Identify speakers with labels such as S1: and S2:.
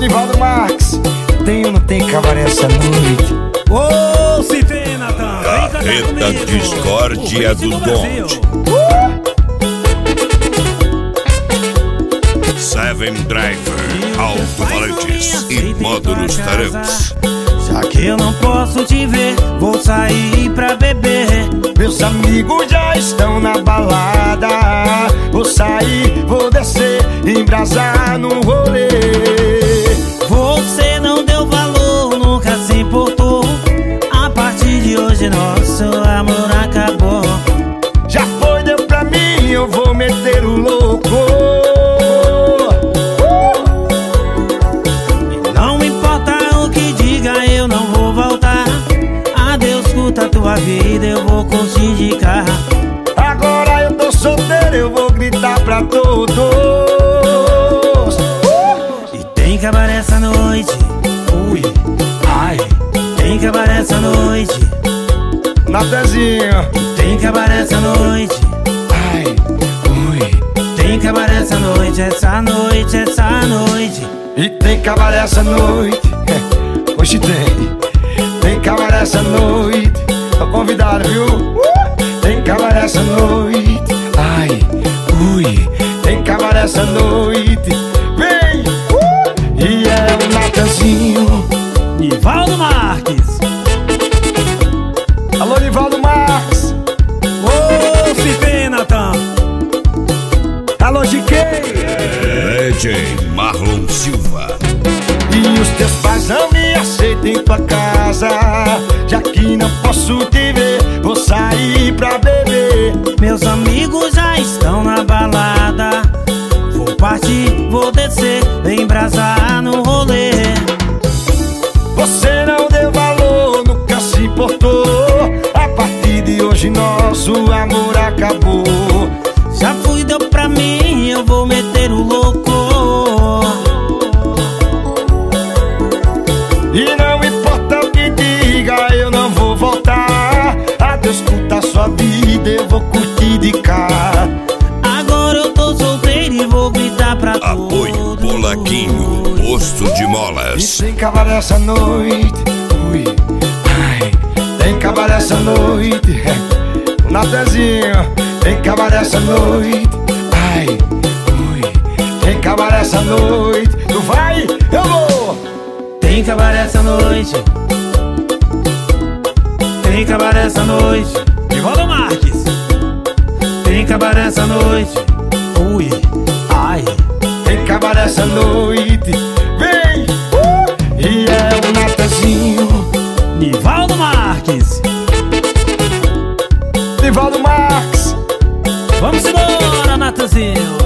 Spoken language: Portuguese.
S1: Nivaldo Marques, tem ou não tem cabaré essa noite?
S2: Ô, se tem, Natan.
S3: Carreta Discórdia do Dom. Seven Driver, alto-falantes e módulos taramps.
S2: Já que eu não posso te ver, vou sair pra beber.
S1: Meus amigos já estão na balada. Vou sair, vou descer, embrasar no rolê.
S2: Você não deu valor, nunca se importou. A partir de hoje nosso amor acabou.
S1: Já foi, deu pra mim, eu vou meter o louco.
S2: Não importa o que diga, eu não vou voltar. Adeus, curta a tua vida, eu vou curtir de carro.
S1: Agora eu tô solteiro, eu vou gritar pra todos.
S2: E tem cabaré essa noite. Ui, ai. Tem cabaré essa noite.
S1: Natanzinho.
S2: Tem cabaré essa noite.
S1: Ai, ui.
S2: Tem cabaré essa noite, essa noite, essa noite.
S1: E tem cabaré essa noite. Hoje tem cabaré essa noite. Tô convidado, viu? Tem cabaré essa noite. Ai, ui. Tem cabaré essa noite. Vem! E é o Natanzinho.
S2: Nivaldo Marques.
S1: Alô, Nivaldo Marques.
S2: Ô, se tem, Natan.
S1: Alô, GK.
S3: DJ Marlon Silva.
S1: E os teus pais não me aceitam em tua casa. Já que não posso te ver, vou sair pra beber.
S2: Meus amigos já estão na balada. Vou partir, vou descer, embrasar no rolê.
S1: Você não deu valor, nunca se importou. A partir de hoje nosso amor acabou.
S2: Já fui, deu pra mim, eu vou meter o louco.
S1: E não importa o que diga, eu não vou voltar. Adeus, curta a sua vida, eu vou curtir de cá.
S2: Agora eu tô solteiro e vou gritar pra todos.
S3: Apoio Polaquinho, posto de
S1: E
S3: molas.
S1: tem cabaré essa noite. Ui, ai. Tem cabaré essa noite. O Natanzinho. Tem cabaré essa noite. Ai, ui. Tem cabaré essa noite. Tu vai, eu vou.
S2: Tem cabaré essa noite. Tem cabaré essa noite. Nivaldo Marques. Tem cabaré essa noite. Ui, ai.
S1: Tem cabaré essa noite. Vem! E é o Natanzinho.
S2: Nivaldo Marques.
S1: Nivaldo Marques.
S2: Vamos embora, Natanzinho.